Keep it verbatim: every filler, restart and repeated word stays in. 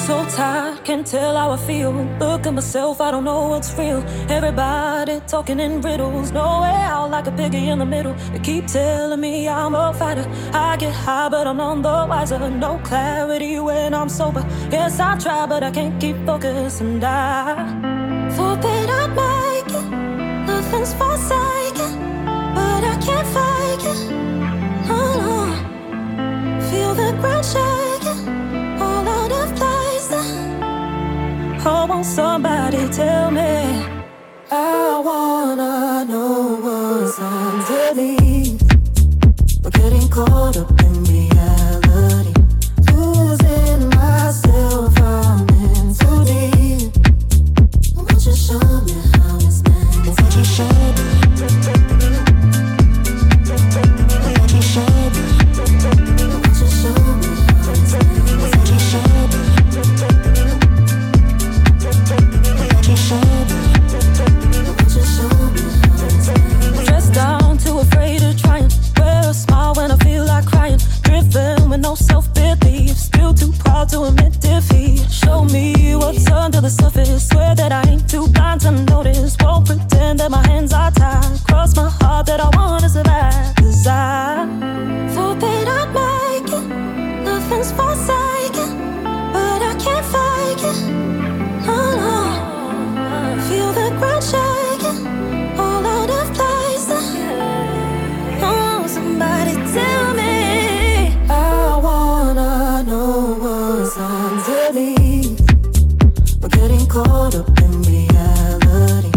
So tired, can't tell how I feel. Look at myself, I don't know what's real. Everybody talking in riddles. Nowhere out like a piggy in the middle. They keep telling me I'm a fighter. I get high, but I'm none the wiser. No clarity when I'm sober. Yes, I try, but I can't keep focused. And I thought that I'd make it. Nothing's forsaken, but I can't fake it. No, no. Feel the ground shaking, all out of place. Oh, won't somebody tell me? I wanna know what's underneath. We're getting caught up in reality, losing myself, I'm in too deep. Won't you show me how it's meant? Won't you show me? Won't you show me? Won't you show me how it's meant? Won't you show me? Stressed down, too afraid of trying. Wear a smile when I feel like crying. Driven with no self-belief, still too proud to admit defeat. Show me what's under the surface. Swear that I ain't too blind to notice. Won't pretend that my hands are tied. Cross my heart that I wanna survive. Cause I thought that I'd make it. Nothing's forsaken, but I can't fake it. No, no. Feel the ground shaking, all out of place. Oh, somebody tell me. I wanna know what's underneath. We're getting caught up in reality,